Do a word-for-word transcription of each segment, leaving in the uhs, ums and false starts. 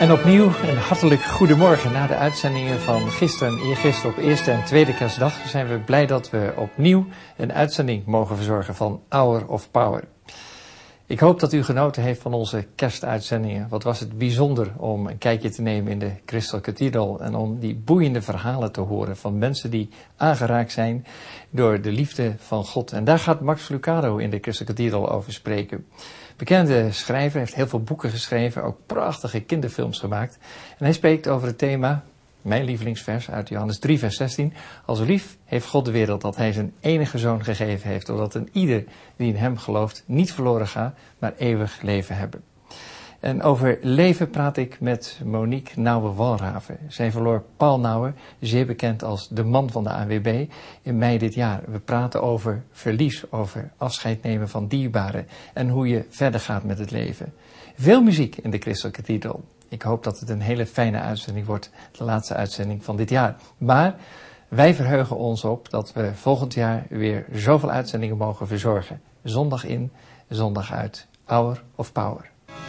En opnieuw een hartelijk goedemorgen. Na de uitzendingen van gisteren en eergisteren op eerste en tweede kerstdag zijn we blij dat we opnieuw een uitzending mogen verzorgen van Hour of Power. Ik hoop dat u genoten heeft van onze kerstuitzendingen. Wat was het bijzonder om een kijkje te nemen in de Crystal Cathedral en om die boeiende verhalen te horen van mensen die aangeraakt zijn door de liefde van God. En daar gaat Max Lucado in de Crystal Cathedral over spreken. Bekende schrijver, heeft heel veel boeken geschreven, ook prachtige kinderfilms gemaakt. En hij spreekt over het thema, mijn lievelingsvers uit Johannes drie vers zestien. Als lief heeft God de wereld dat hij zijn enige zoon gegeven heeft, zodat een ieder die in hem gelooft niet verloren gaat, maar eeuwig leven hebben. En over leven praat ik met Monique Nouwen-Walraven. Zij verloor Paul Nouwen, zeer bekend als de man van de A W B, in mei dit jaar. We praten over verlies, over afscheid nemen van dierbaren en hoe je verder gaat met het leven. Veel muziek in de Crystal Cathedral. Ik hoop dat het een hele fijne uitzending wordt, de laatste uitzending van dit jaar. Maar wij verheugen ons op dat we volgend jaar weer zoveel uitzendingen mogen verzorgen. Zondag in, zondag uit. Hour of Power.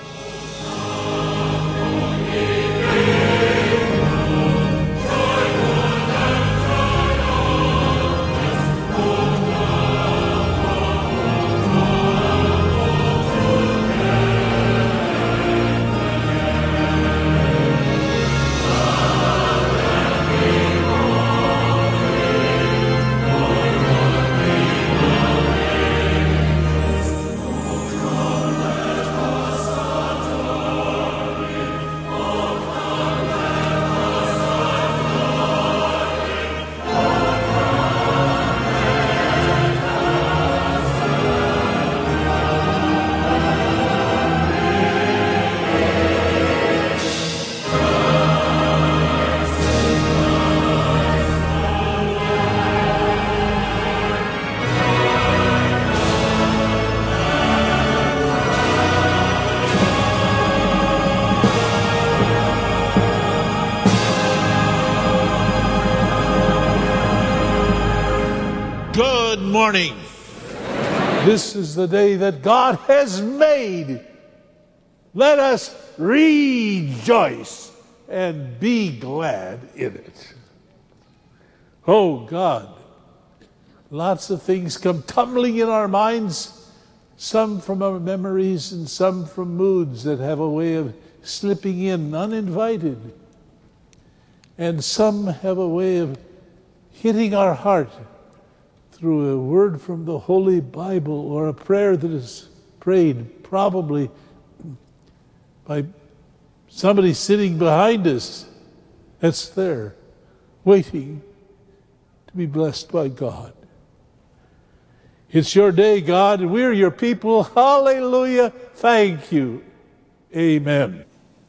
Morning. This is the day that God has made. Let us rejoice and be glad in it. Oh God, lots of things come tumbling in our minds, some from our memories and some from moods that have a way of slipping in uninvited. And some have a way of hitting our heart through a word from the Holy Bible or a prayer that is prayed probably by somebody sitting behind us that's there waiting to be blessed by God. It's your day, God, and we're your people. Hallelujah. Thank you. Amen.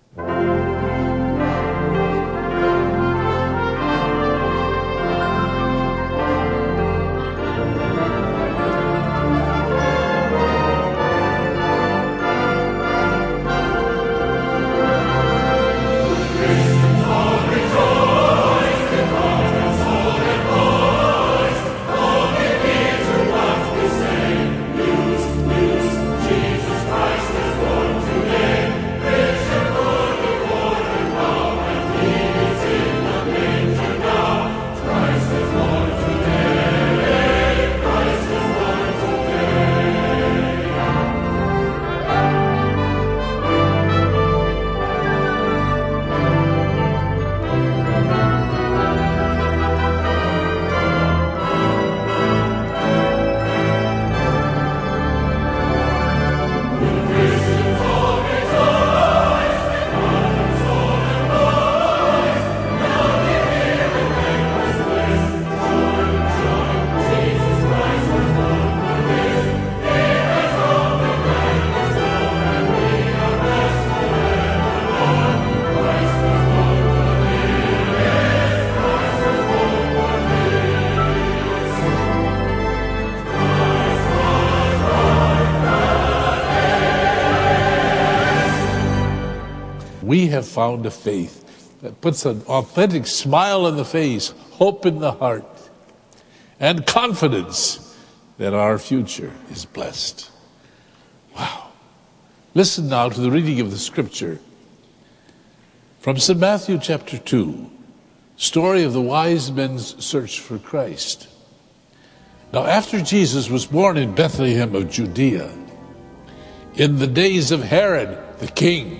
We have found a faith that puts an authentic smile on the face, hope in the heart, and confidence that our future is blessed. Wow. Listen now to the reading of the scripture. From Saint Matthew chapter two, story of the wise men's search for Christ. Now after Jesus was born in Bethlehem of Judea, in the days of Herod the king,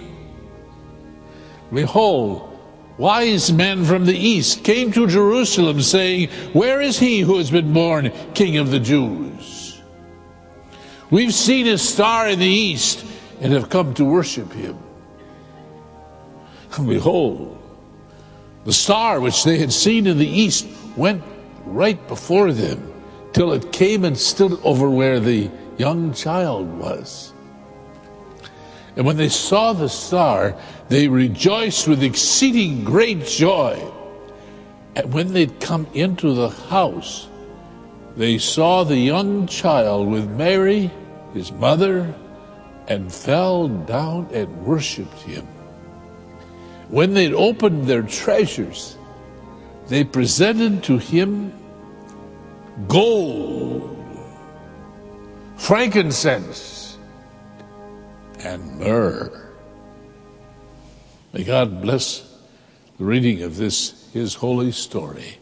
behold, wise men from the east came to Jerusalem, saying, "Where is he who has been born King of the Jews? We've seen his star in the east and have come to worship him." And behold, the star which they had seen in the east went right before them, till it came and stood over where the young child was. And when they saw the star, they rejoiced with exceeding great joy. And when they'd come into the house, they saw the young child with Mary, his mother, and fell down and worshipped him. When they'd opened their treasures, they presented to him gold, frankincense, and myrrh. May God bless the reading of this, his holy story.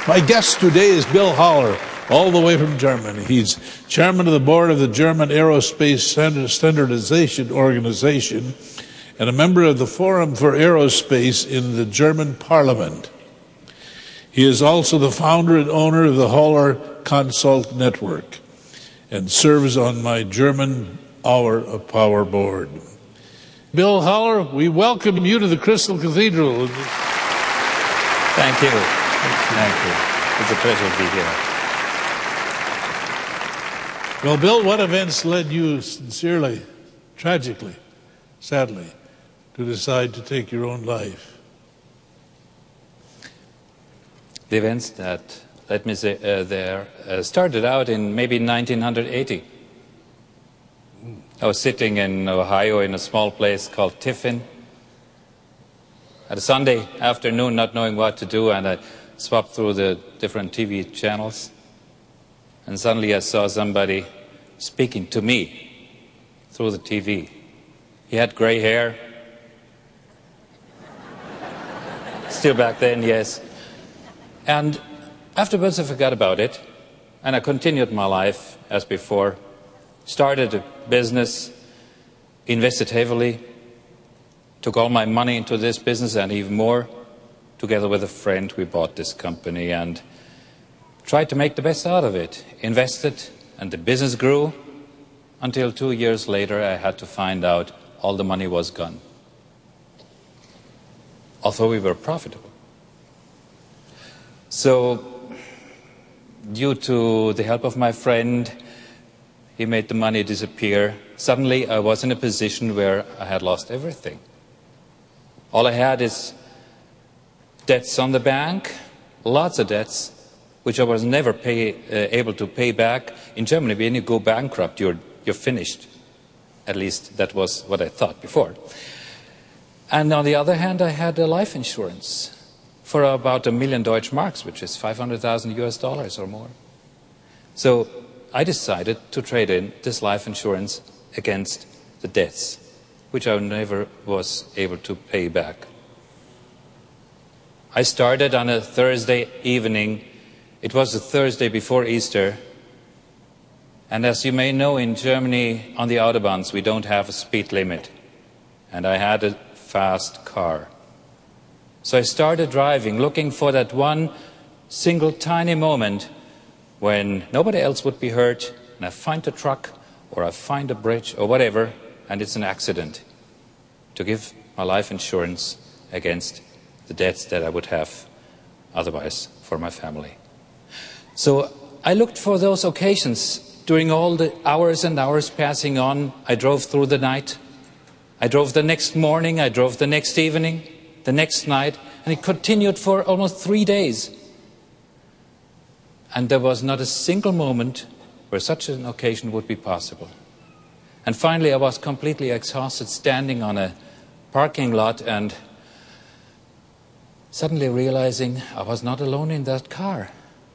My guest today is Bill Haller, all the way from Germany. He's chairman of the board of the German Aerospace Standardization Organization and a member of the Forum for Aerospace in the German Parliament. He is also the founder and owner of the Haller Consult Network and serves on my German Hour of Power board. Bill Haller, we welcome you to the Crystal Cathedral. Thank you. Thank you. It's a pleasure to be here. Well, Bill, what events led you sincerely, tragically, sadly, to decide to take your own life? The events that, let me say, uh, there uh, started out in maybe nineteen eighty. I was sitting in Ohio in a small place called Tiffin at a Sunday afternoon, not knowing what to do, and I swapped through the different T V channels, and suddenly I saw somebody speaking to me through the T V. He had gray hair. Still back then, yes. And afterwards I forgot about it, and I continued my life as before. Started a business, invested heavily, took all my money into this business and even more. Together with a friend, we bought this company and tried to make the best out of it. Invested, and the business grew until two years later I had to find out all the money was gone. Although we were profitable. So, due to the help of my friend, he made the money disappear. Suddenly I was in a position where I had lost everything. All I had is debts on the bank, lots of debts, which I was never pay, uh, able to pay back. In Germany, when you go bankrupt, you're, you're finished. At least that was what I thought before. And on the other hand, I had a life insurance for about a million Deutsche Marks, which is five hundred thousand U S dollars or more. So I decided to trade in this life insurance against the debts, which I never was able to pay back. I started on a Thursday evening. It was the Thursday before Easter. And as you may know, in Germany, on the Autobahns, we don't have a speed limit. And I had a fast car. So I started driving, looking for that one single tiny moment when nobody else would be hurt, and I find a truck, or I find a bridge, or whatever, and it's an accident, to give my life insurance against the debts that I would have otherwise for my family. So I looked for those occasions. During all the hours and hours passing on, I drove through the night. I drove the next morning, I drove the next evening, the next night, and it continued for almost three days. And there was not a single moment where such an occasion would be possible. And finally, I was completely exhausted, standing on a parking lot and suddenly realizing I was not alone in that car.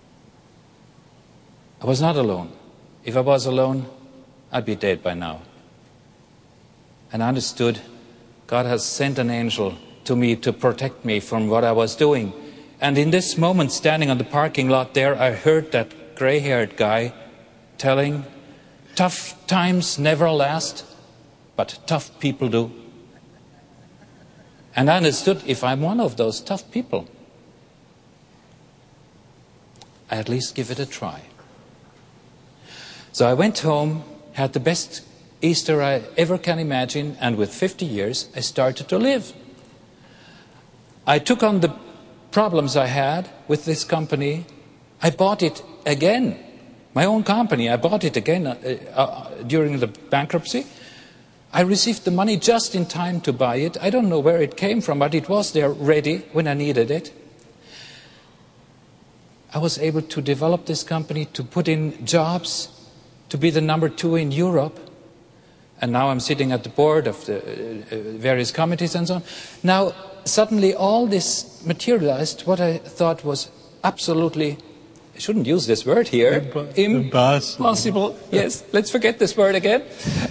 I was not alone. If I was alone, I'd be dead by now. And I understood God has sent an angel to me to protect me from what I was doing. And in this moment, standing on the parking lot there, I heard that gray-haired guy telling, tough times never last, but tough people do. And I understood, if I'm one of those tough people, I at least give it a try. So I went home, had the best Easter I ever can imagine, and with fifty years, I started to live. I took on the problems I had with this company. I bought it again, my own company. I bought it again uh, uh, during the bankruptcy. I received the money just in time to buy it. I don't know where it came from, but it was there ready when I needed it. I was able to develop this company, to put in jobs, to be the number two in Europe. And now I'm sitting at the board of the uh, various committees and so on. Now, suddenly all this materialized, what I thought was absolutely, I shouldn't use this word here. Imp- impossible. Impossible. Yes, let's forget this word again.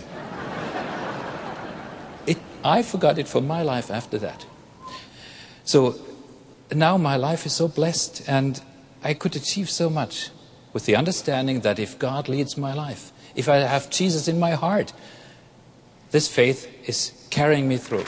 It, I forgot it for my life after that. So now my life is so blessed, and I could achieve so much with the understanding that if God leads my life, if I have Jesus in my heart, this faith is carrying me through.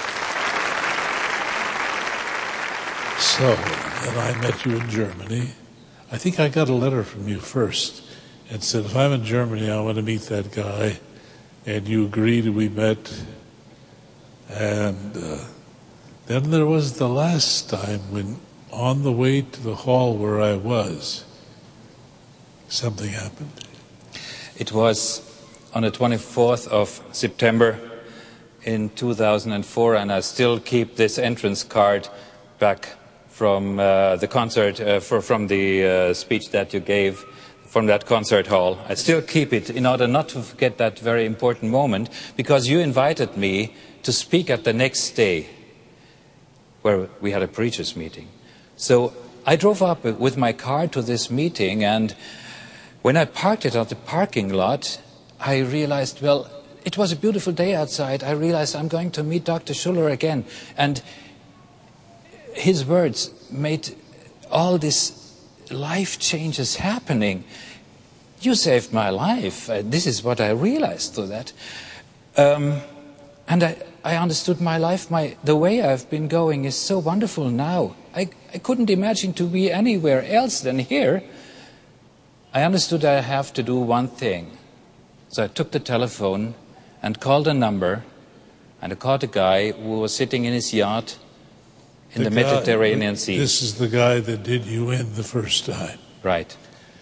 So, when I met you in Germany, I think I got a letter from you first and said, if I'm in Germany, I want to meet that guy. And you agreed, and we met. And uh, then there was the last time when, on the way to the hall where I was, something happened. It was on the twenty-fourth of September in two thousand four, and I still keep this entrance card back from uh, the concert, uh, for, from the uh, speech that you gave from that concert hall. I still keep it in order not to forget that very important moment, because you invited me to speak at the next day where we had a preachers meeting. So I drove up with my car to this meeting, and when I parked it at the parking lot, I realized, well, it was a beautiful day outside. I realized I'm going to meet Doctor Schuller again. And his words made all these life changes happening. You saved my life. Uh, this is what I realized through that. Um, and I, I understood my life, my, the way I've been going is so wonderful now. I, I couldn't imagine to be anywhere else than here. I understood I have to do one thing. So I took the telephone and called a number, and I called a guy who was sitting in his yacht in the, the guy, Mediterranean Sea. This is the guy that did you in the first time. Right.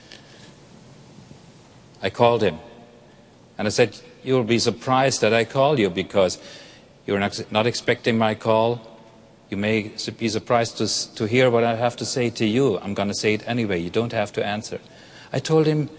I called him, and I said, you'll be surprised that I call you, because you're not, not expecting my call. You may be surprised to, to hear what I have to say to you. I'm going to say it anyway. You don't have to answer. I told him,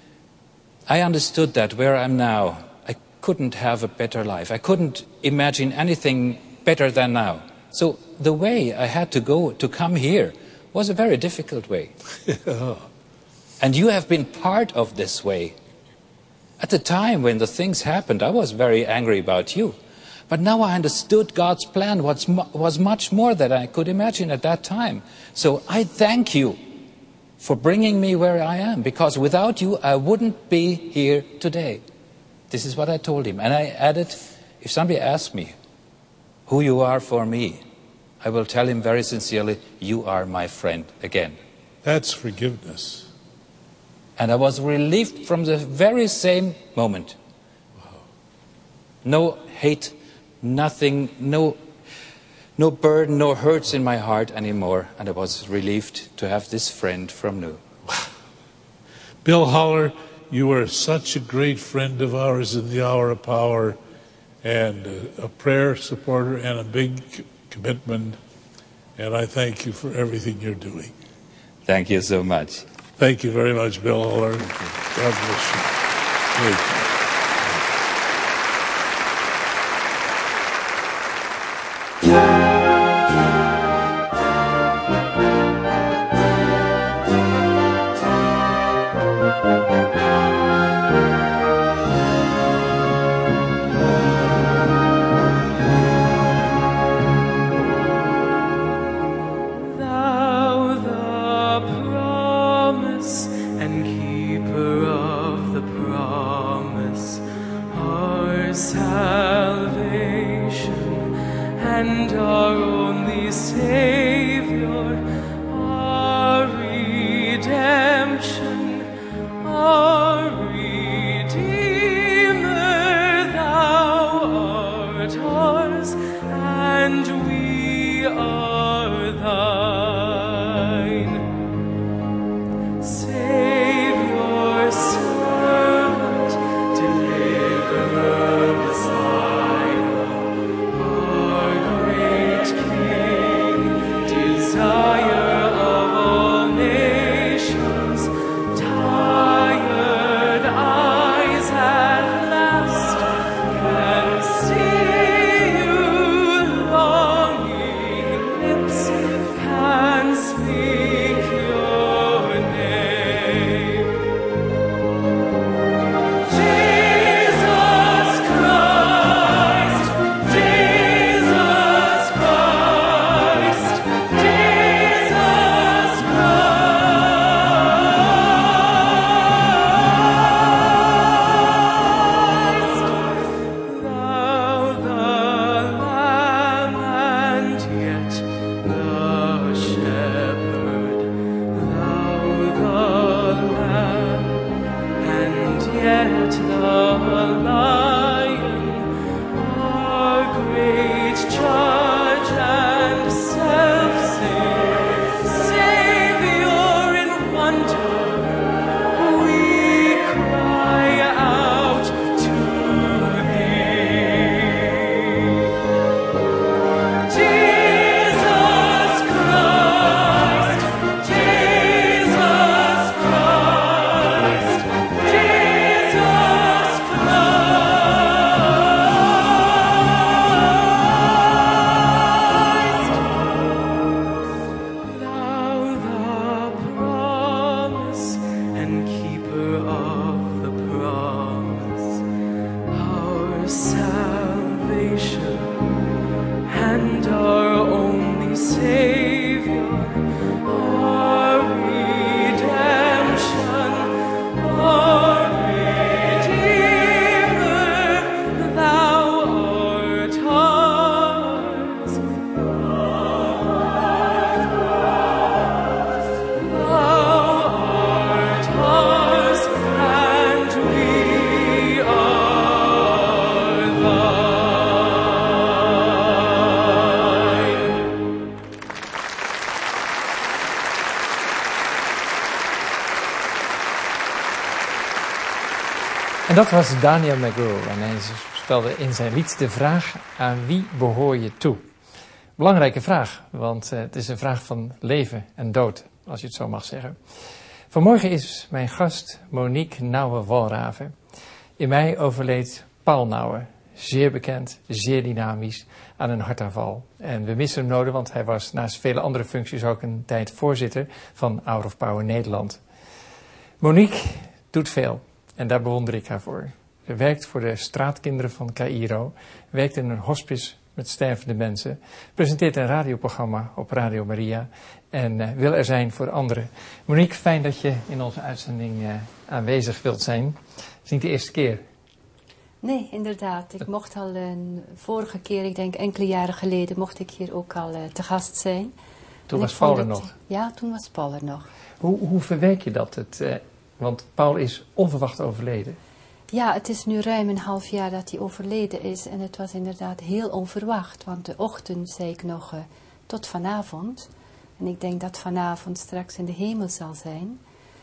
I understood that where I'm now, I couldn't have a better life. I couldn't imagine anything better than now. So the way I had to go to come here was a very difficult way. Yeah. And you have been part of this way. At the time when the things happened, I was very angry about you. But now I understood God's plan was, was much more than I could imagine at that time. So I thank you for bringing me where I am, because without you, I wouldn't be here today. This is what I told him. And I added, if somebody asks me who you are for me, I will tell him very sincerely, you are my friend again. That's forgiveness. And I was relieved from the very same moment. Wow. No hate, nothing, no, no burden, no hurts in my heart anymore. And I was relieved to have this friend from new. Wow. Bill Holler, you are such a great friend of ours in the Hour of Power, and a, a prayer supporter and a big commitment. And I thank you for everything you're doing. Thank you so much. Thank you very much, Bill Holler. God bless you. Thank you. And keeper of the promise. En dat was Daniel McGrew en hij stelde in zijn lied de vraag: aan wie behoor je toe? Belangrijke vraag, want uh, het is een vraag van leven en dood, als je het zo mag zeggen. Vanmorgen is mijn gast Monique Nouwen-Walraven. In mei overleed Paul Nouwen, zeer bekend, zeer dynamisch, aan een hartaanval. En we missen hem nodig, want hij was naast vele andere functies ook een tijd voorzitter van Hour of Power Nederland. Monique doet veel en daar bewonder ik haar voor. Ze werkt voor de straatkinderen van Caïro, werkt in een hospice met stervende mensen, presenteert een radioprogramma op Radio Maria en uh, wil er zijn voor anderen. Monique, fijn dat je in onze uitzending uh, aanwezig wilt zijn. Het is niet de eerste keer. Nee, inderdaad. Ik mocht al een vorige keer, ik denk enkele jaren geleden, mocht ik hier ook al uh, te gast zijn. Toen was Paul er nog? Ja, toen was Paul er nog. Hoe, hoe verwerk je dat? Het, uh, want Paul is onverwacht overleden. Ja, het is nu ruim een half jaar dat hij overleden is en het was inderdaad heel onverwacht. Want de ochtend zei ik nog uh, tot vanavond. En ik denk dat vanavond straks in de hemel zal zijn.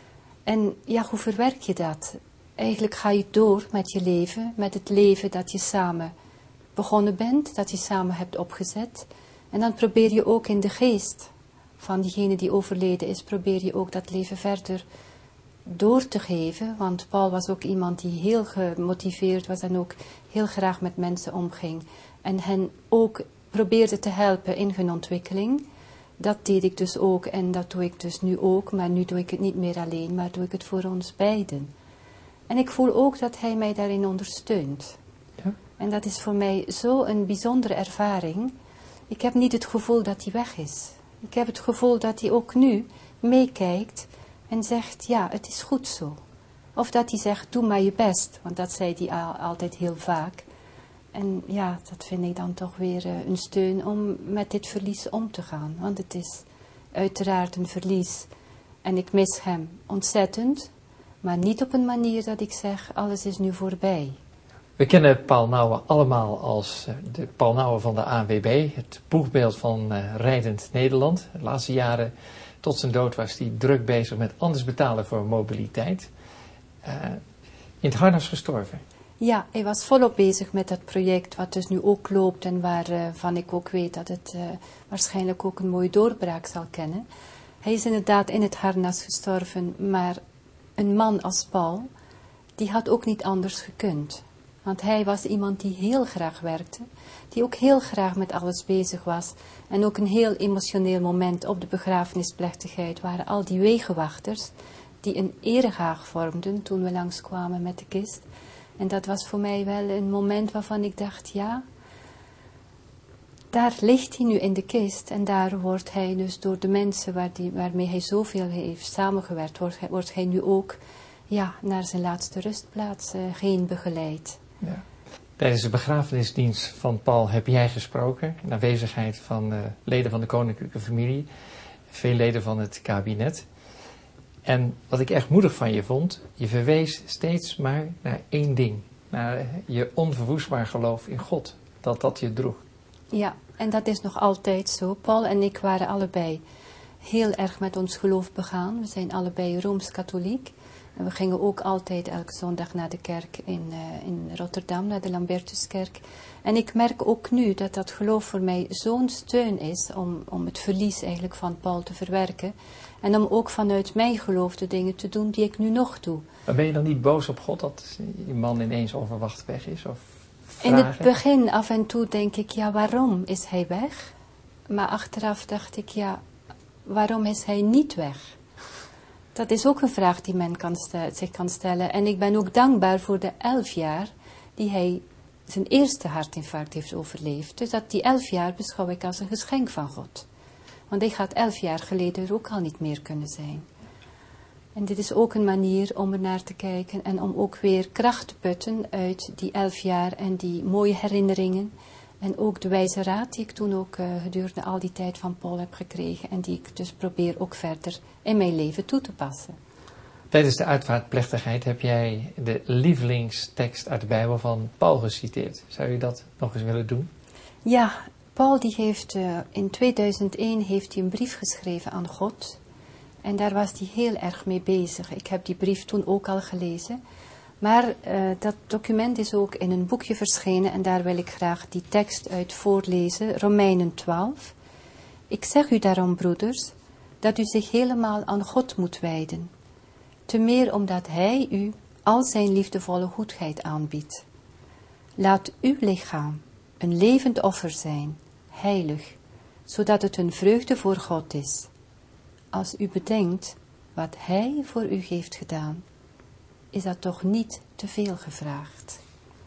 En ja, hoe verwerk je dat? Eigenlijk ga je door met je leven, met het leven dat je samen begonnen bent, dat je samen hebt opgezet. En dan probeer je ook in de geest van diegene die overleden is, probeer je ook dat leven verder door te geven. Want Paul was ook iemand die heel gemotiveerd was en ook heel graag met mensen omging. En hen ook probeerde te helpen in hun ontwikkeling. Dat deed ik dus ook en dat doe ik dus nu ook. Maar nu doe ik het niet meer alleen, maar doe ik het voor ons beiden. En ik voel ook dat hij mij daarin ondersteunt. Ja. En dat is voor mij zo'n bijzondere ervaring. Ik heb niet het gevoel dat hij weg is. Ik heb het gevoel dat hij ook nu meekijkt en zegt, ja, het is goed zo. Of dat hij zegt, doe maar je best. Want dat zei hij al, altijd heel vaak. En ja, dat vind ik dan toch weer uh, een steun om met dit verlies om te gaan. Want het is uiteraard een verlies. En ik mis hem ontzettend. Maar niet op een manier dat ik zeg, alles is nu voorbij. We kennen Paul Nouwen allemaal als de Paul Nouwen van de A N W B. Het boegbeeld van uh, rijdend Nederland. De laatste jaren tot zijn dood was hij druk bezig met anders betalen voor mobiliteit. Uh, in het harnas gestorven. Ja, hij was volop bezig met dat project wat dus nu ook loopt. En waarvan uh, ik ook weet dat het uh, waarschijnlijk ook een mooie doorbraak zal kennen. Hij is inderdaad in het harnas gestorven, maar een man als Paul, die had ook niet anders gekund. Want hij was iemand die heel graag werkte, die ook heel graag met alles bezig was. En ook een heel emotioneel moment op de begrafenisplechtigheid waren al die wegenwachters die een erehaag vormden toen we langskwamen met de kist. En dat was voor mij wel een moment waarvan ik dacht, ja, daar ligt hij nu in de kist en daar wordt hij dus door de mensen waar die, waarmee hij zoveel heeft samengewerkt, wordt hij, wordt hij nu ook ja, naar zijn laatste rustplaats uh, heen begeleid. Ja. Tijdens de begrafenisdienst van Paul heb jij gesproken, in aanwezigheid van uh, leden van de koninklijke familie, veel leden van het kabinet. En wat ik echt moedig van je vond, je verwees steeds maar naar één ding, naar je onverwoestbaar geloof in God, dat dat je droeg. Ja, en dat is nog altijd zo. Paul en ik waren allebei heel erg met ons geloof begaan. We zijn allebei Rooms-katholiek. En we gingen ook altijd elke zondag naar de kerk in, uh, in Rotterdam, naar de Lambertuskerk. En ik merk ook nu dat dat geloof voor mij zo'n steun is om, om het verlies eigenlijk van Paul te verwerken. En om ook vanuit mijn geloof de dingen te doen die ik nu nog doe. Maar ben je dan niet boos op God dat je man ineens onverwacht weg is? Of in het begin af en toe denk ik, ja, waarom is hij weg? Maar achteraf dacht ik, ja, waarom is hij niet weg? Dat is ook een vraag die men kan stel, zich kan stellen. En ik ben ook dankbaar voor de elf jaar die hij zijn eerste hartinfarct heeft overleefd. Dus dat die elf jaar beschouw ik als een geschenk van God. Want hij gaat elf jaar geleden er ook al niet meer kunnen zijn. En dit is ook een manier om er naar te kijken en om ook weer kracht te putten uit die elf jaar en die mooie herinneringen. En ook de wijze raad die ik toen ook uh, gedurende al die tijd van Paul heb gekregen. En die ik dus probeer ook verder in mijn leven toe te passen. Tijdens de uitvaartplechtigheid heb jij de lievelingstekst uit de Bijbel van Paul geciteerd. Zou je dat nog eens willen doen? Ja, Paul die heeft uh, in tweeduizend één heeft hij een brief geschreven aan God. En daar was hij heel erg mee bezig. Ik heb die brief toen ook al gelezen. Maar uh, dat document is ook in een boekje verschenen en daar wil ik graag die tekst uit voorlezen, Romeinen twaalf. Ik zeg u daarom, broeders, dat u zich helemaal aan God moet wijden. Te meer omdat Hij u al zijn liefdevolle goedheid aanbiedt. Laat uw lichaam een levend offer zijn, heilig, zodat het een vreugde voor God is. Als u bedenkt wat Hij voor u heeft gedaan, is dat toch niet te veel gevraagd.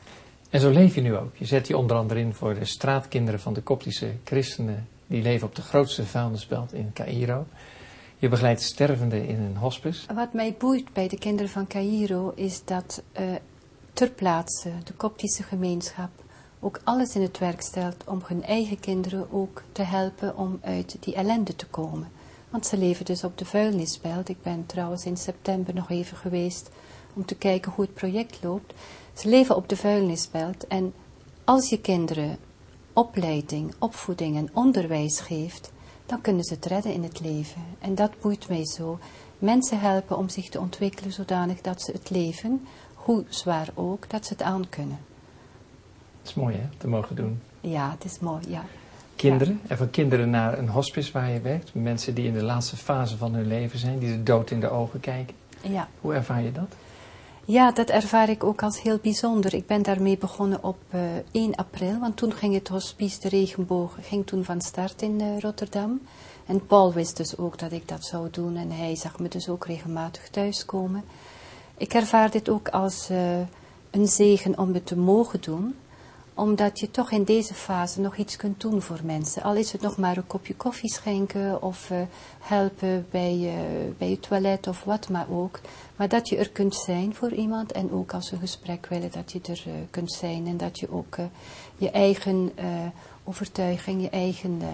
En zo leef je nu ook. Je zet je onder andere in voor de straatkinderen van de Koptische christenen. Die leven op de grootste vuilnisbelt in Caïro. Je begeleidt stervenden in een hospice. Wat mij boeit bij de kinderen van Caïro is dat uh, ter plaatse de Koptische gemeenschap ook alles in het werk stelt om hun eigen kinderen ook te helpen om uit die ellende te komen. Want ze leven dus op de vuilnisbelt. Ik ben trouwens in september nog even geweest om te kijken hoe het project loopt. Ze leven op de vuilnisbelt en als je kinderen opleiding, opvoeding en onderwijs geeft, dan kunnen ze het redden in het leven. En dat boeit mij zo. Mensen helpen om zich te ontwikkelen zodanig dat ze het leven, hoe zwaar ook, dat ze het aan kunnen. Dat is mooi hè, te mogen doen. Ja, het is mooi, ja. Kinderen, en van kinderen naar een hospice waar je werkt. Mensen die in de laatste fase van hun leven zijn, die de dood in de ogen kijken. Ja. Hoe ervaar je dat? Ja, dat ervaar ik ook als heel bijzonder. Ik ben daarmee begonnen op uh, één april, want toen ging het hospice De Regenboog ging toen van start in uh, Rotterdam. En Paul wist dus ook dat ik dat zou doen en hij zag me dus ook regelmatig thuiskomen. Ik ervaar dit ook als uh, een zegen om het te mogen doen, omdat je toch in deze fase nog iets kunt doen voor mensen. Al is het nog maar een kopje koffie schenken of uh, helpen bij, uh, bij je toilet of wat maar ook. Maar dat je er kunt zijn voor iemand en ook als ze een gesprek willen dat je er uh, kunt zijn. En dat je ook uh, je eigen uh, overtuiging, je eigen uh,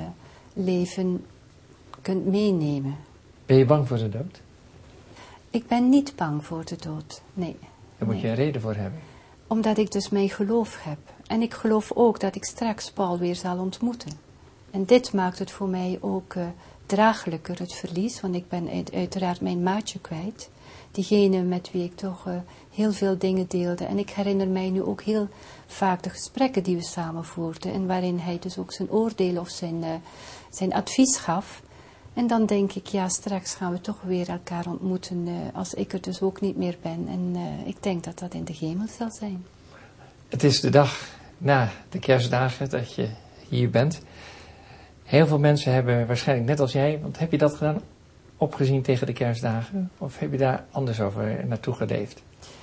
leven kunt meenemen. Ben je bang voor de dood? Ik ben niet bang voor de dood, nee. Daar moet nee. je een reden voor hebben. Omdat ik dus mijn geloof heb. En ik geloof ook dat ik straks Paul weer zal ontmoeten. En dit maakt het voor mij ook uh, draaglijker, het verlies. Want ik ben uit, uiteraard mijn maatje kwijt. Diegene met wie ik toch uh, heel veel dingen deelde. En ik herinner mij nu ook heel vaak de gesprekken die we samen voerden. En waarin hij dus ook zijn oordeel of zijn, uh, zijn advies gaf. En dan denk ik, ja, straks gaan we toch weer elkaar ontmoeten. Uh, als ik er dus ook niet meer ben. En uh, ik denk dat dat in de hemel zal zijn. Het is de dag na de kerstdagen dat je hier bent. Heel veel mensen hebben waarschijnlijk net als jij, want heb je dat gedaan, opgezien tegen de kerstdagen? Of heb je daar anders over naartoe geleefd?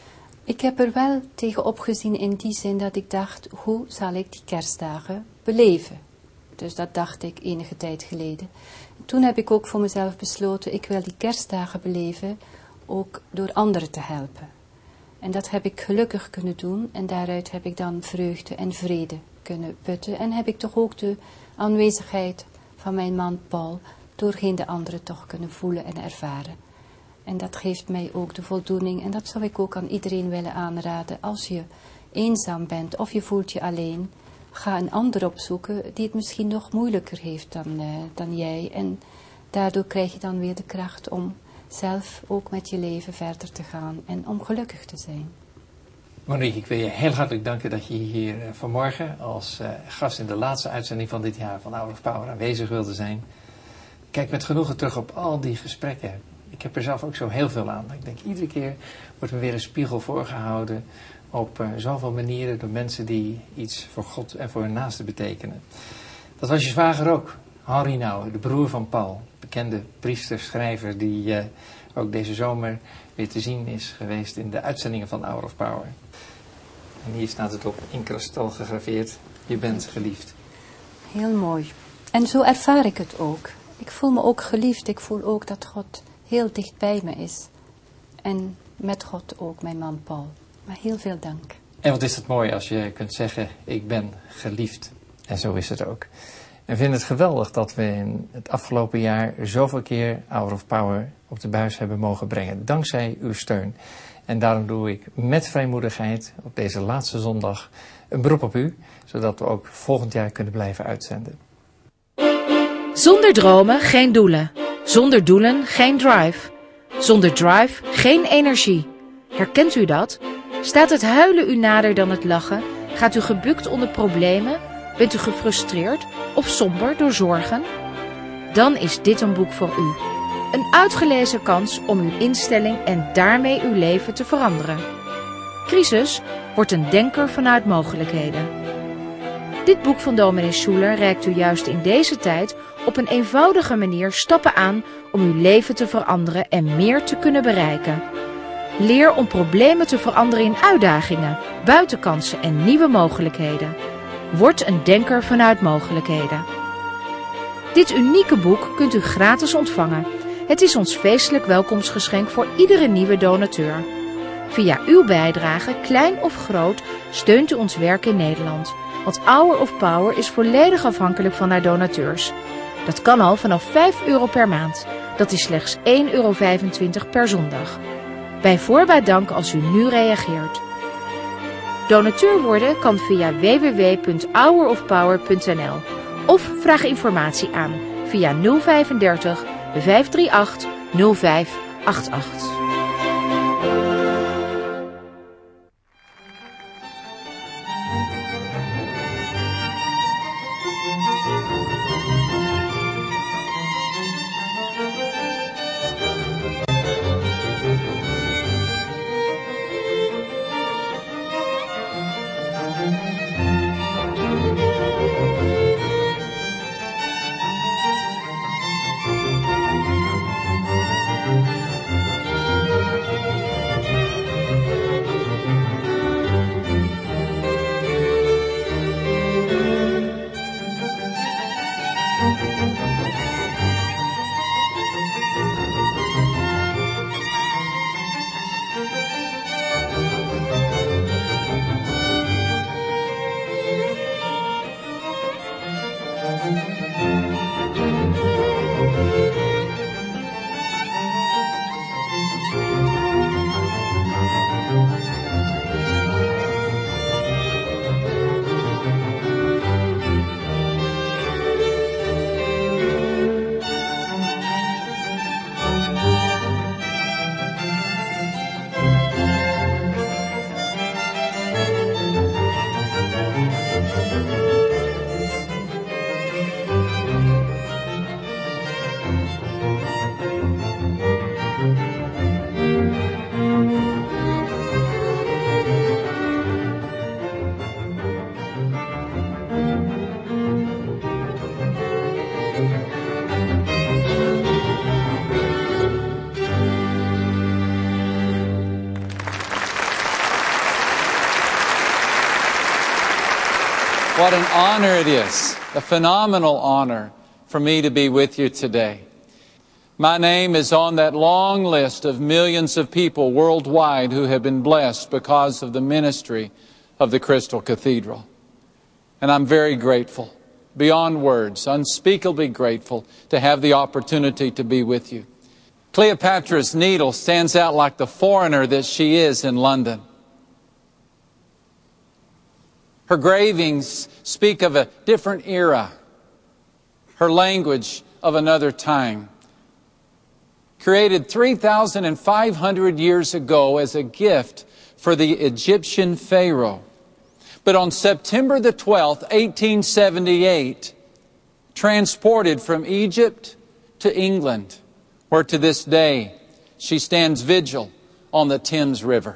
Ik heb er wel tegen opgezien in die zin dat ik dacht, hoe zal ik die kerstdagen beleven? Dus dat dacht ik enige tijd geleden. Toen heb ik ook voor mezelf besloten, ik wil die kerstdagen beleven, ook door anderen te helpen. En dat heb ik gelukkig kunnen doen en daaruit heb ik dan vreugde en vrede kunnen putten. En heb ik toch ook de aanwezigheid van mijn man Paul doorheen de anderen toch kunnen voelen en ervaren. En dat geeft mij ook de voldoening en dat zou ik ook aan iedereen willen aanraden. Als je eenzaam bent of je voelt je alleen, ga een ander opzoeken die het misschien nog moeilijker heeft dan, uh, dan jij. En daardoor krijg je dan weer de kracht om zelf ook met je leven verder te gaan en om gelukkig te zijn. Monique, ik wil je heel hartelijk danken dat je hier uh, vanmorgen als uh, gast in de laatste uitzending van dit jaar van Hour of Power aanwezig wilde zijn. Ik kijk met genoegen terug op al die gesprekken. Ik heb er zelf ook zo heel veel aan. Ik denk, iedere keer wordt me weer een spiegel voorgehouden op uh, zoveel manieren door mensen die iets voor God en voor hun naasten betekenen. Dat was je zwager ook, Henri Nouwen, de broer van Paul. Bekende priester, schrijver die uh, ook deze zomer weer te zien is geweest in de uitzendingen van Hour of Power. En hier staat het op in kristal gegraveerd, je bent geliefd. Heel mooi. En zo ervaar ik het ook. Ik voel me ook geliefd, ik voel ook dat God heel dicht bij me is. En met God ook, mijn man Paul. Maar heel veel dank. En wat is het mooi als je kunt zeggen, ik ben geliefd. En zo is het ook. En vind het geweldig dat we in het afgelopen jaar zoveel keer Hour of Power op de buis hebben mogen brengen. Dankzij uw steun. En daarom doe ik met vrijmoedigheid op deze laatste zondag een beroep op u. Zodat we ook volgend jaar kunnen blijven uitzenden. Zonder dromen geen doelen. Zonder doelen geen drive. Zonder drive geen energie. Herkent u dat? Staat het huilen u nader dan het lachen? Gaat u gebukt onder problemen? Bent u gefrustreerd of somber door zorgen? Dan is dit een boek voor u. Een uitgelezen kans om uw instelling en daarmee uw leven te veranderen. Crisis wordt een denker vanuit mogelijkheden. Dit boek van dominee Schuller reikt u juist in deze tijd op een eenvoudige manier stappen aan om uw leven te veranderen en meer te kunnen bereiken. Leer om problemen te veranderen in uitdagingen, buitenkansen en nieuwe mogelijkheden. Word een denker vanuit mogelijkheden. Dit unieke boek kunt u gratis ontvangen. Het is ons feestelijk welkomstgeschenk voor iedere nieuwe donateur. Via uw bijdrage, klein of groot, steunt u ons werk in Nederland. Want Hour of Power is volledig afhankelijk van haar donateurs. Dat kan al vanaf vijf euro per maand. Dat is slechts één euro vijfentwintig per zondag. Bij voorbaat dank als u nu reageert. Donateur worden kan via w w w punt hour of power punt n l of vraag informatie aan via nul vijfendertig vijf drie acht nul vijf acht acht. What an honor it is, a phenomenal honor for me to be with you today. My name is on that long list of millions of people worldwide who have been blessed because of the ministry of the Crystal Cathedral. And I'm very grateful, beyond words, unspeakably grateful to have the opportunity to be with you. Cleopatra's Needle stands out like the foreigner that she is in London. Her gravings speak of a different era, her language of another time. Created three thousand five hundred years ago as a gift for the Egyptian Pharaoh. But on September the twelfth, eighteen seventy-eight, transported from Egypt to England, where to this day she stands vigil on the Thames River.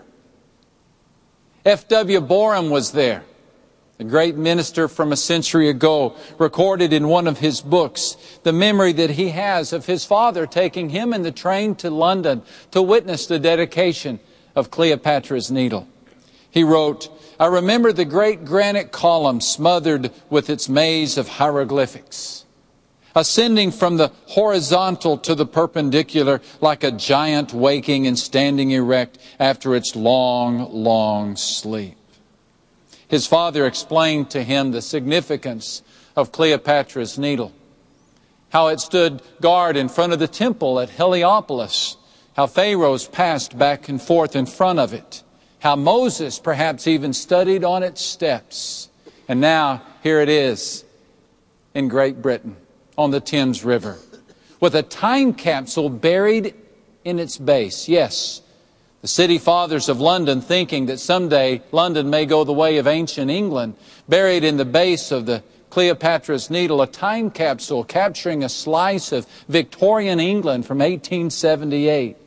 F W Boreham was there. The great minister from a century ago recorded in one of his books the memory that he has of his father taking him in the train to London to witness the dedication of Cleopatra's Needle. He wrote, "I remember the great granite column smothered with its maze of hieroglyphics, ascending from the horizontal to the perpendicular like a giant waking and standing erect after its long, long sleep." His father explained to him the significance of Cleopatra's Needle, how it stood guard in front of the temple at Heliopolis, how pharaohs passed back and forth in front of it, how Moses perhaps even studied on its steps. And now here it is in Great Britain on the Thames River with a time capsule buried in its base. Yes, the The city fathers of London, thinking that someday London may go the way of ancient England, buried in the base of the Cleopatra's Needle a time capsule capturing a slice of Victorian England from eighteen seventy-eight.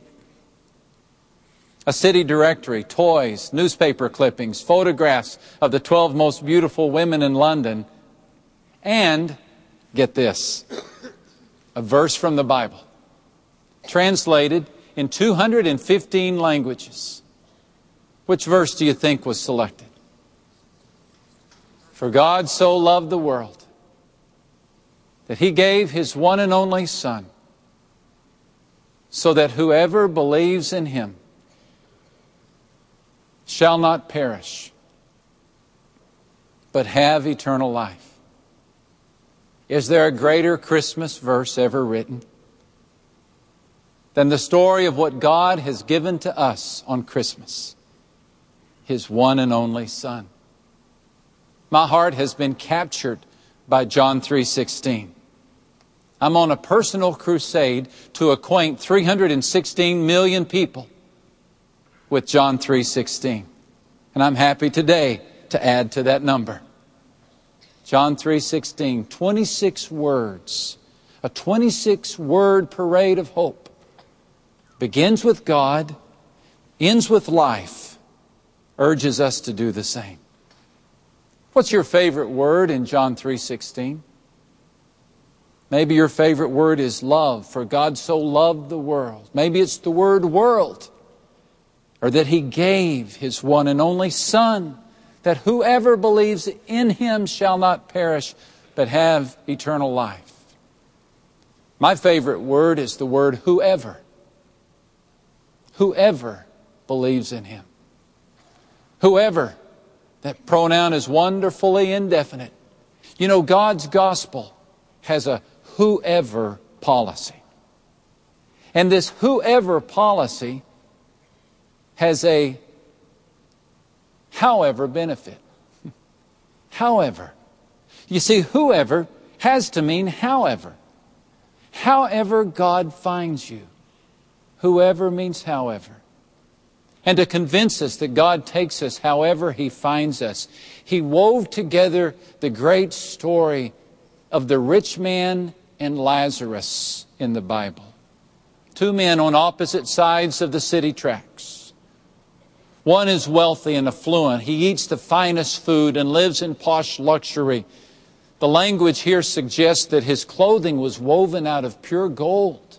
A city directory, toys, newspaper clippings, photographs of the twelve most beautiful women in London, and, get this, a verse from the Bible, translated in two hundred fifteen languages. Which verse do you think was selected? For God so loved the world that He gave His one and only Son, so that whoever believes in Him shall not perish, but have eternal life. Is there a greater Christmas verse ever written than the story of what God has given to us on Christmas? His one and only Son. My heart has been captured by John three sixteen. I'm on a personal crusade to acquaint three hundred sixteen million people with John three sixteen. And I'm happy today to add to that number. John three sixteen, twenty-six words, a twenty-six word parade of hope. Begins with God, ends with life, urges us to do the same. What's your favorite word in John three sixteen? Maybe your favorite word is love, for God so loved the world. Maybe it's the word world, or that He gave His one and only Son, that whoever believes in Him shall not perish, but have eternal life. My favorite word is the word whoever. Whoever believes in Him. Whoever. That pronoun is wonderfully indefinite. You know, God's gospel has a whoever policy. And this whoever policy has a however benefit. However. You see, whoever has to mean however. However God finds you. Whoever means however. And to convince us that God takes us however He finds us, He wove together the great story of the rich man and Lazarus in the Bible. Two men on opposite sides of the city tracks. One is wealthy and affluent. He eats the finest food and lives in posh luxury. The language here suggests that his clothing was woven out of pure gold.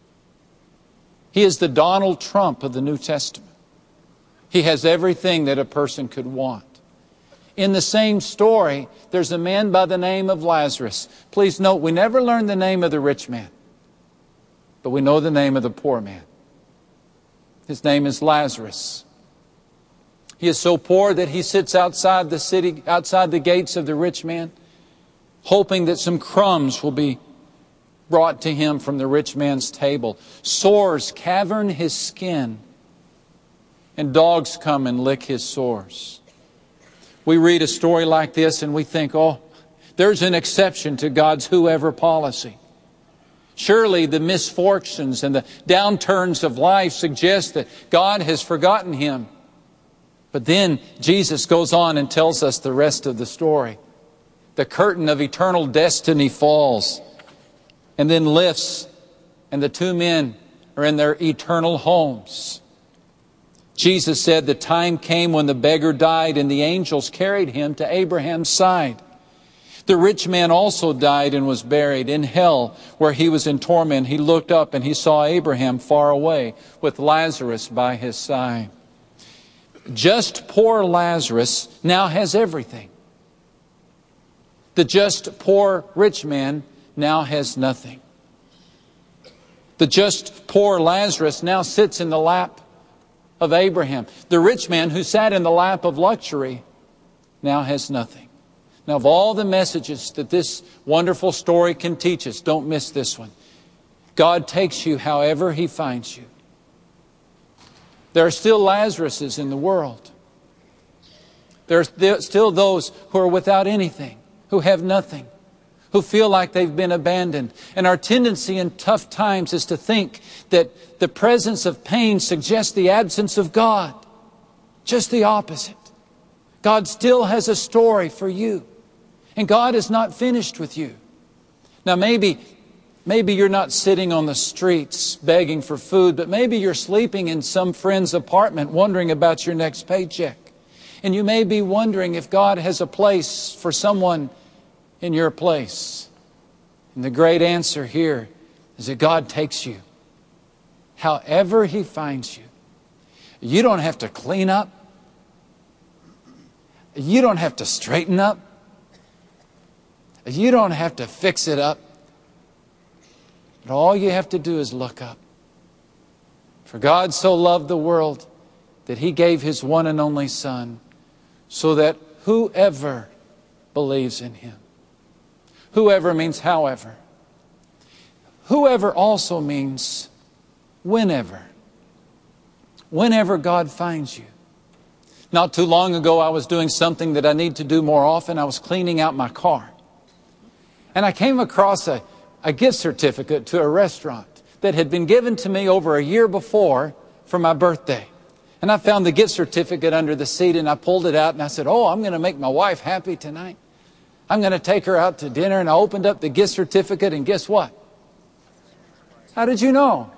He is the Donald Trump of the New Testament. He has everything that a person could want. In the same story, there's a man by the name of Lazarus. Please note, we never learn the name of the rich man, but we know the name of the poor man. His name is Lazarus. He is so poor that he sits outside the city, outside the gates of the rich man, hoping that some crumbs will be brought to him from the rich man's table. Sores cavern his skin, and dogs come and lick his sores. We read a story like this and we think, oh, there's an exception to God's whoever policy. Surely the misfortunes and the downturns of life suggest that God has forgotten him. But then Jesus goes on and tells us the rest of the story. The curtain of eternal destiny falls and then lifts, and the two men are in their eternal homes. Jesus said the time came when the beggar died and the angels carried him to Abraham's side. The rich man also died and was buried in hell, where he was in torment. He looked up and he saw Abraham far away with Lazarus by his side. Just poor Lazarus now has everything. The just poor rich man now has nothing. The just poor Lazarus now sits in the lap of Abraham. The rich man who sat in the lap of luxury now has nothing. Now, of all the messages that this wonderful story can teach us, don't miss this one. God takes you however He finds you. There are still Lazaruses in the world. There are still those who are without anything, who have nothing, who feel like they've been abandoned. And our tendency in tough times is to think that the presence of pain suggests the absence of God. Just the opposite. God still has a story for you. And God is not finished with you. Now maybe, maybe you're not sitting on the streets begging for food, but maybe you're sleeping in some friend's apartment wondering about your next paycheck. And you may be wondering if God has a place for someone in your place. And the great answer here is that God takes you however He finds you. You don't have to clean up. You don't have to straighten up. You don't have to fix it up. But all you have to do is look up. For God so loved the world that He gave His one and only Son, so that whoever believes in Him. Whoever means however. Whoever also means whenever. Whenever God finds you. Not too long ago, I was doing something that I need to do more often. I was cleaning out my car. And I came across a, a gift certificate to a restaurant that had been given to me over a year before for my birthday. And I found the gift certificate under the seat and I pulled it out and I said, oh, I'm going to make my wife happy tonight. I'm going to take her out to dinner. And I opened up the gift certificate and guess what? How did you know?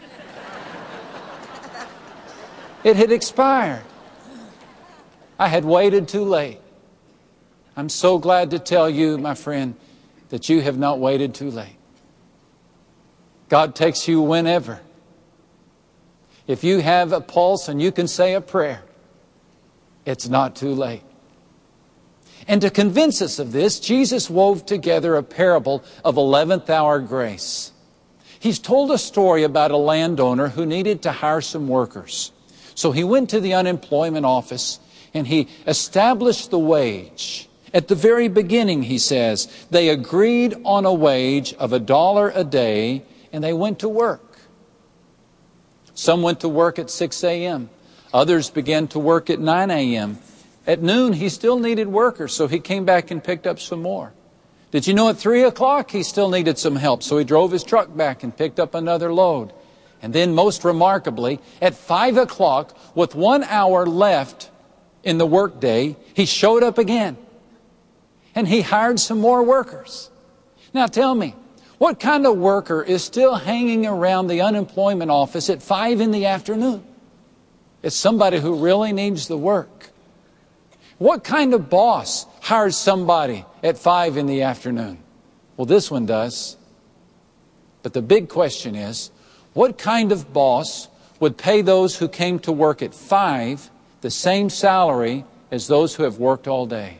It had expired. I had waited too late. I'm so glad to tell you, my friend, that you have not waited too late. God takes you whenever. If you have a pulse and you can say a prayer, it's not too late. And to convince us of this, Jesus wove together a parable of eleventh hour grace. He's told a story about a landowner who needed to hire some workers. So he went to the unemployment office and he established the wage. At the very beginning, he says, they agreed on a wage of a dollar a day and they went to work. Some went to work at six a.m. Others began to work at nine a.m. At noon, he still needed workers, so he came back and picked up some more. Did you know at three o'clock he still needed some help, so he drove his truck back and picked up another load. And then, most remarkably, at five o'clock, with one hour left in the workday, he showed up again. And he hired some more workers. Now tell me, what kind of worker is still hanging around the unemployment office at five in the afternoon? It's somebody who really needs the work. What kind of boss hires somebody at five in the afternoon? Well, this one does. But the big question is, what kind of boss would pay those who came to work at five the same salary as those who have worked all day?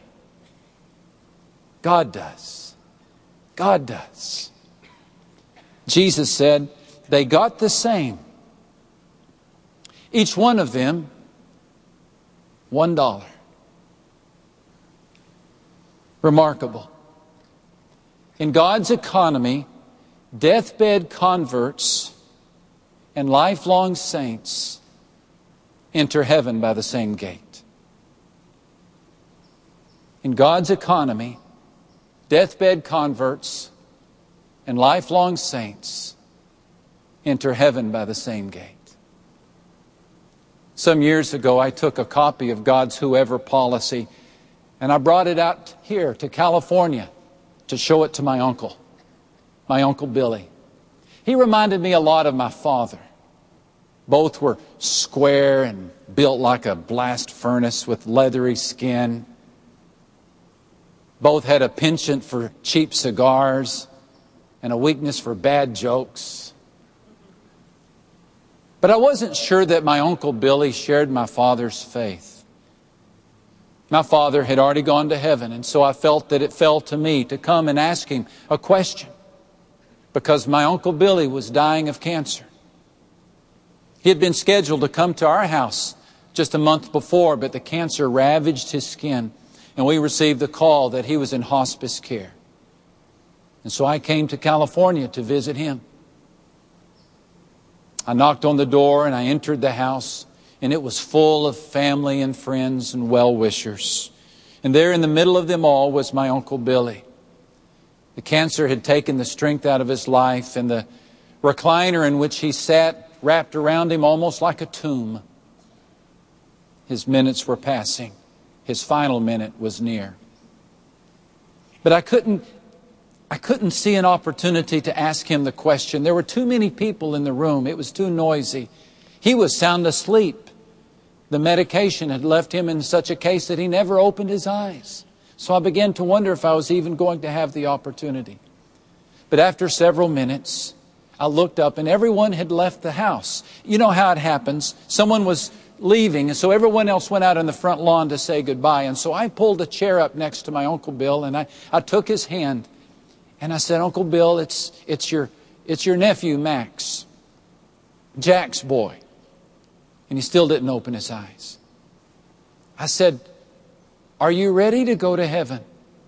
God does. God does. Jesus said they got the same. Each one of them, one dollar. Remarkable. In God's economy, deathbed converts and lifelong saints enter heaven by the same gate. In God's economy, deathbed converts and lifelong saints enter heaven by the same gate. Some years ago, I took a copy of God's Whoever policy and I brought it out here to California to show it to my uncle, my Uncle Billy. He reminded me a lot of my father. Both were square and built like a blast furnace with leathery skin. Both had a penchant for cheap cigars and a weakness for bad jokes. But I wasn't sure that my Uncle Billy shared my father's faith. My father had already gone to heaven, and so I felt that it fell to me to come and ask him a question, because my Uncle Billy was dying of cancer. He had been scheduled to come to our house just a month before, but the cancer ravaged his skin, and we received the call that he was in hospice care. And so I came to California to visit him. I knocked on the door and I entered the house, and it was full of family and friends and well-wishers. And there in the middle of them all was my Uncle Billy. The cancer had taken the strength out of his life, and the recliner in which he sat wrapped around him almost like a tomb. His minutes were passing. His final minute was near. But I couldn't, I couldn't see an opportunity to ask him the question. There were too many people in the room. It was too noisy. He was sound asleep. The medication had left him in such a case that he never opened his eyes. So I began to wonder if I was even going to have the opportunity. But after several minutes, I looked up and everyone had left the house. You know how it happens. Someone was leaving, and so everyone else went out on the front lawn to say goodbye. And so I pulled a chair up next to my Uncle Bill, and I, I took his hand, and I said, Uncle Bill, it's, it's, your, it's your nephew, Max, Jack's boy. And he still didn't open his eyes. I said, are you ready to go to heaven?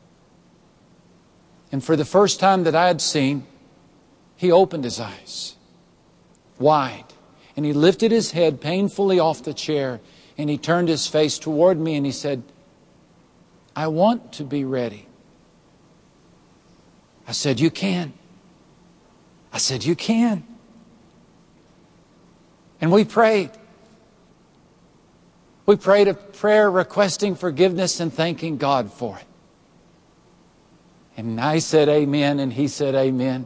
And for the first time that I had seen, he opened his eyes wide. And he lifted his head painfully off the chair, and he turned his face toward me and he said, I want to be ready. I said, you can. I said, you can. And we prayed. We prayed a prayer requesting forgiveness and thanking God for it. And I said amen, and he said amen.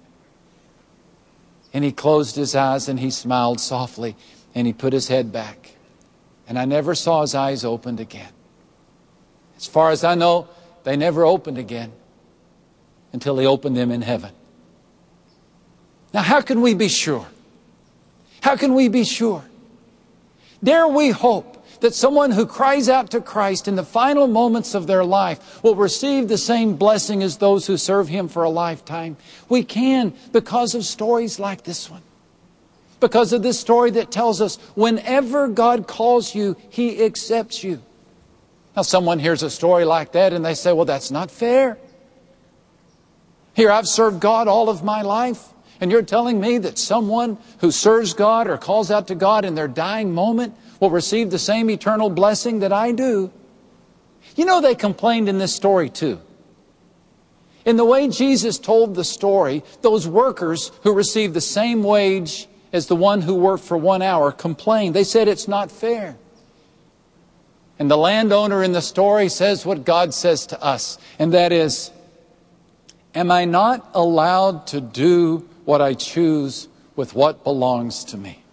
And he closed his eyes and he smiled softly and he put his head back. And I never saw his eyes opened again. As far as I know, they never opened again until he opened them in heaven. Now, how can we be sure? How can we be sure? Dare we hope that someone who cries out to Christ in the final moments of their life will receive the same blessing as those who serve Him for a lifetime? We can, because of stories like this one. Because of this story that tells us whenever God calls you, He accepts you. Now, someone hears a story like that and they say, well, that's not fair. Here, I've served God all of my life, and you're telling me that someone who serves God or calls out to God in their dying moment will receive the same eternal blessing that I do. You know, they complained in this story too. In the way Jesus told the story, those workers who received the same wage as the one who worked for one hour complained. They said it's not fair. And the landowner in the story says what God says to us, and that is, am I not allowed to do what I choose with what belongs to me?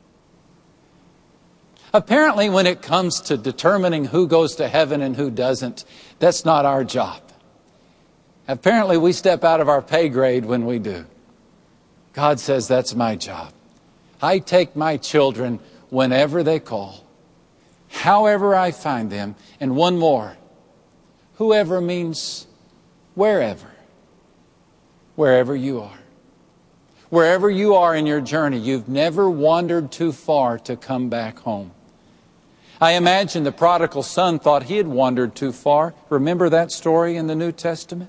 Apparently, when it comes to determining who goes to heaven and who doesn't, that's not our job. Apparently, we step out of our pay grade when we do. God says, that's my job. I take my children whenever they call, however I find them. And one more, whoever means wherever. Wherever you are. Wherever you are in your journey, you've never wandered too far to come back home. I imagine the prodigal son thought he had wandered too far. Remember that story in the New Testament?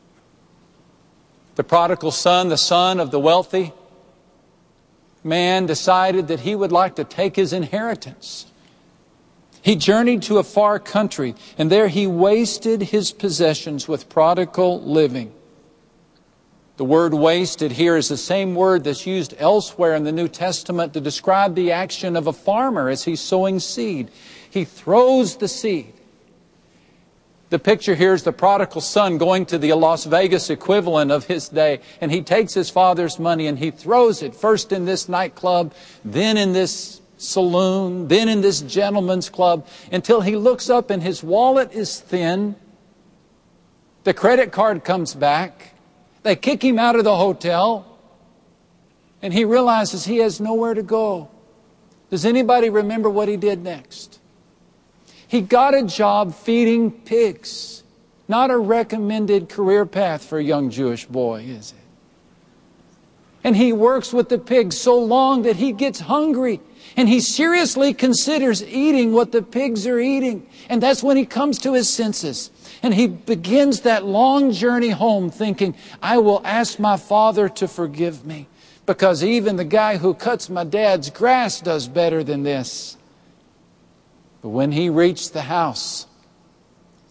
The prodigal son, the son of the wealthy man, decided that he would like to take his inheritance. He journeyed to a far country, and there he wasted his possessions with prodigal living. The word wasted here is the same word that's used elsewhere in the New Testament to describe the action of a farmer as he's sowing seed. He throws the seed. The picture here is the prodigal son going to the Las Vegas equivalent of his day, and he takes his father's money and he throws it first in this nightclub, then in this saloon, then in this gentleman's club, until he looks up and his wallet is thin. The credit card comes back. They kick him out of the hotel, and he realizes he has nowhere to go. Does anybody remember what he did next? He got a job feeding pigs. Not a recommended career path for a young Jewish boy, is it? And he works with the pigs so long that he gets hungry, and he seriously considers eating what the pigs are eating. And that's when he comes to his senses. And he begins that long journey home thinking, I will ask my father to forgive me, because even the guy who cuts my dad's grass does better than this. But when he reached the house,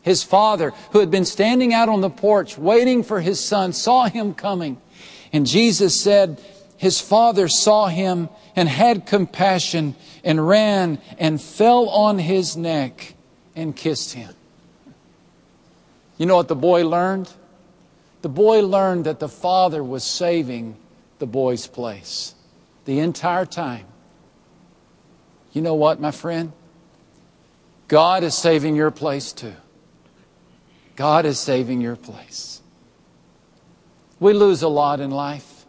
His father, who had been standing out on the porch waiting for his son, saw him coming. And Jesus said, his father saw him and had compassion and ran and fell on his neck and kissed him. You know what the boy learned? The boy learned that the father was saving the boy's place the entire time. You know what, my friend? God is saving your place too. God is saving your place. We lose a lot in life.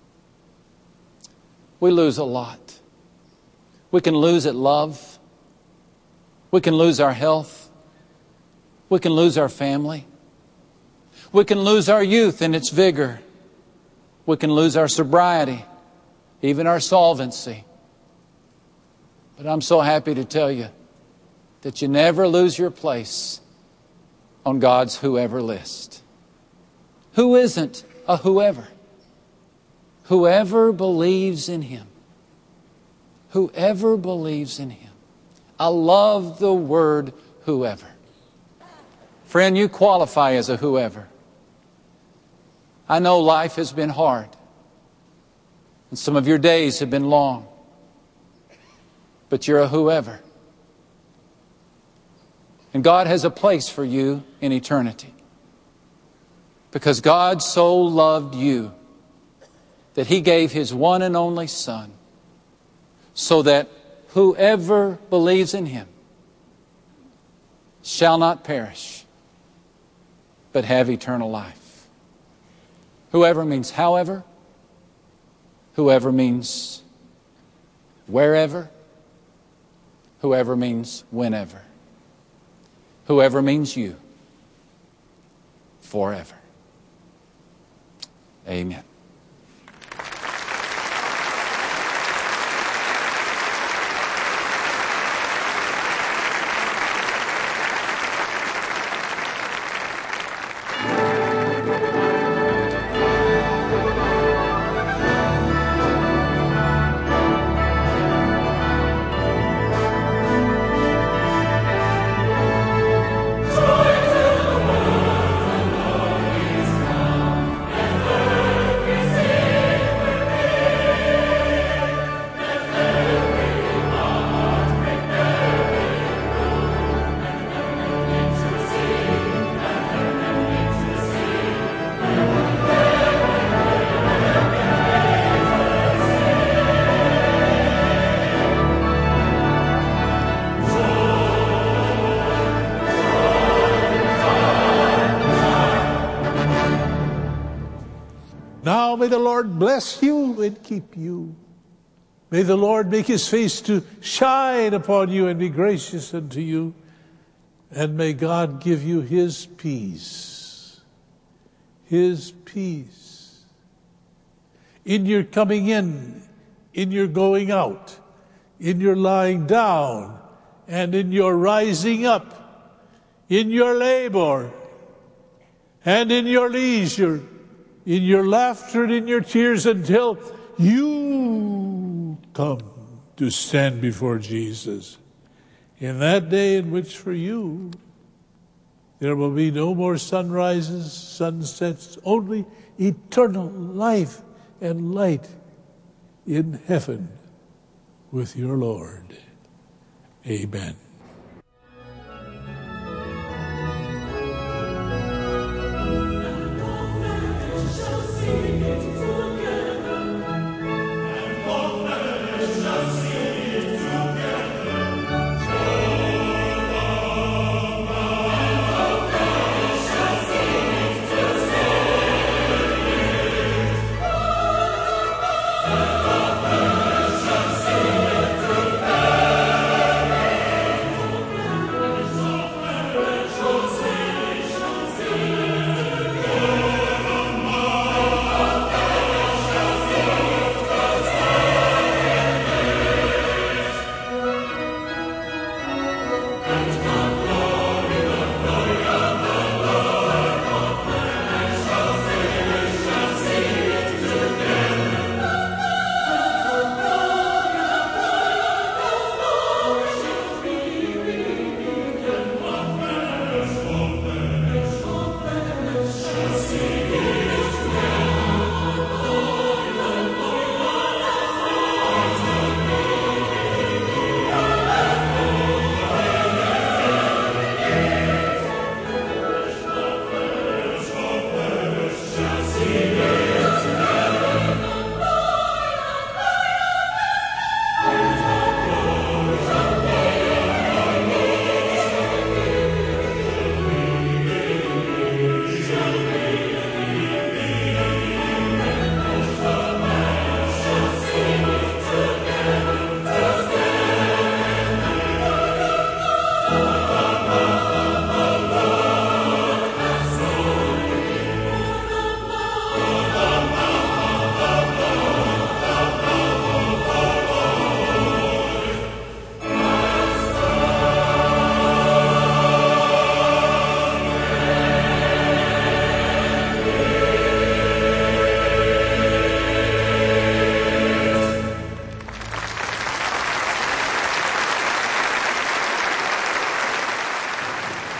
We lose a lot. We can lose at love. We can lose our health. We can lose our family. We can lose our youth and its vigor. We can lose our sobriety, even our solvency. But I'm so happy to tell you that you never lose your place on God's whoever list. Who isn't a whoever? Whoever believes in Him. Whoever believes in Him. I love the word whoever. Friend, you qualify as a whoever. I know life has been hard, and some of your days have been long, but you're a whoever. And God has a place for you in eternity. Because God so loved you that He gave His one and only Son, so that whoever believes in Him shall not perish, but have eternal life. Whoever means however. Whoever means wherever. Whoever means whenever. Whoever means you. Forever. Amen. Now may the Lord bless you and keep you. May the Lord make His face to shine upon you and be gracious unto you. And may God give you His peace. His peace. In your coming in, in your going out, in your lying down, and in your rising up, in your labor, and in your leisure, in your laughter and in your tears, until you come to stand before Jesus. In that day in which for you there will be no more sunrises, sunsets, only eternal life and light in heaven with your Lord. Amen.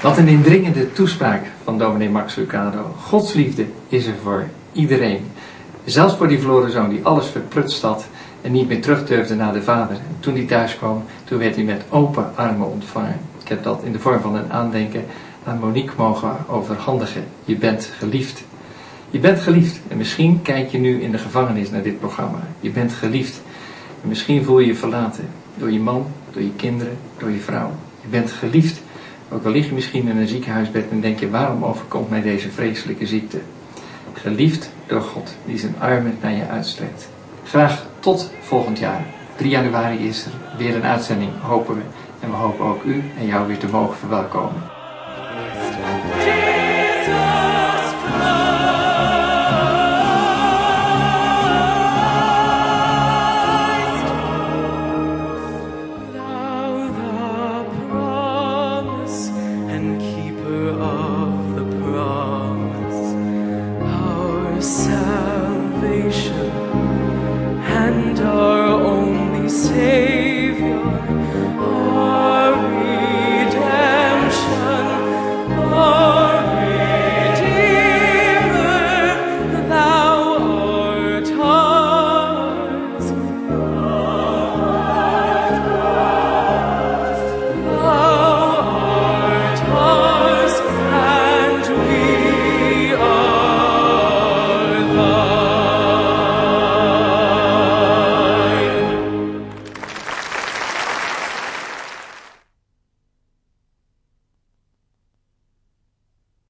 Wat een indringende toespraak van dominee Max Lucado. Gods liefde is er voor iedereen. Zelfs voor die verloren zoon die alles verprutst had en niet meer terug durfde naar de vader. En toen hij thuis kwam, toen werd hij met open armen ontvangen. Ik heb dat in de vorm van een aandenken aan Monique mogen overhandigen. Je bent geliefd. Je bent geliefd. En misschien kijk je nu in de gevangenis naar dit programma. Je bent geliefd. En misschien voel je je verlaten. Door je man, door je kinderen, door je vrouw. Je bent geliefd. Ook al lig je misschien in een ziekenhuisbed en denk je, waarom overkomt mij deze vreselijke ziekte? Geliefd door God, die zijn armen naar je uitstrekt. Graag tot volgend jaar. drie januari is er weer een uitzending, hopen we. En we hopen ook u en jou weer te mogen verwelkomen.